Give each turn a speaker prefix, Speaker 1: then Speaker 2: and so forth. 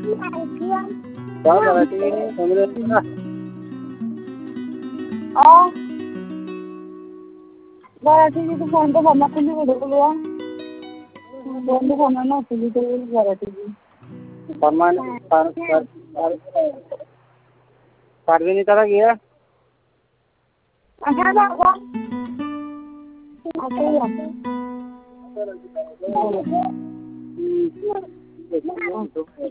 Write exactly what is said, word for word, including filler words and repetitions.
Speaker 1: Đó là cái không biết đó.
Speaker 2: Ờ. Marathi तू phone तो मम्मा को नहीं बोलूँगा फोन तो मम्मा ना तुझे तो मराठी
Speaker 1: परमान पर पर परवीन इतना गया
Speaker 2: अच्छा बाबा अच्छा